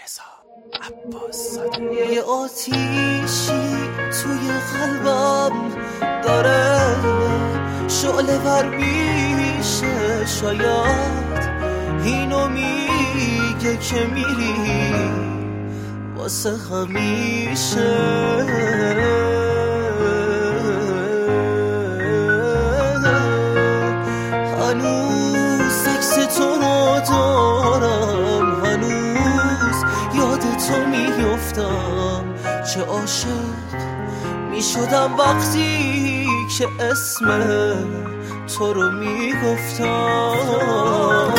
یه آتیشی توی قلبم داره شعله ور میشه، شاید اینو میگه که میری واسه همیشه. هنوز عکس تو رو دارم، هنوز یاد تو میفتم، چه عاشق میشدم وقتی که اسم تو رو میگفتم.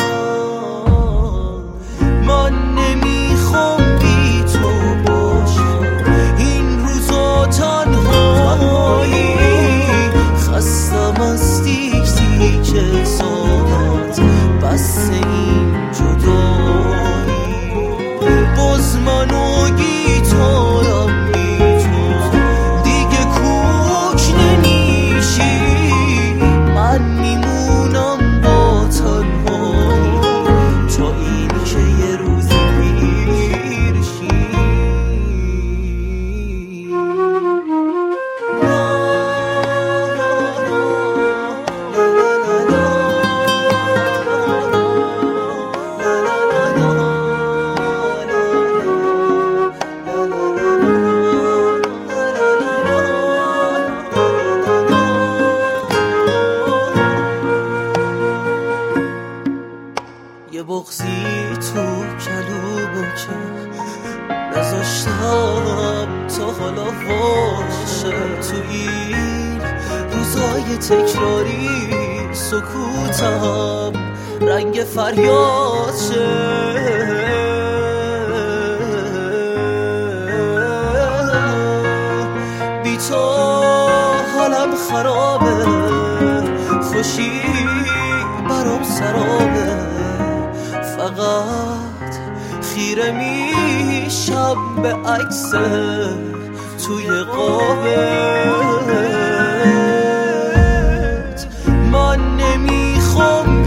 من نمیخوام بی تو باشم این روزا تنهایی، خستم از دیک دیک ساعت بس این جدایی. باز من و گیتارم میتون دیگه کوک نمیشی، من میمونم با تنهایی تا این که یه روزی پیرشی. یه بغضی تو کلومه که نذاشتم تا حالا باشه، تو این روزای تکراری سکوتم رنگ فریاد شه. بی تو حالم خرابه، خوشی برام سرابه، فقط خیره میشم به عکس توی قابت. من نمیخوام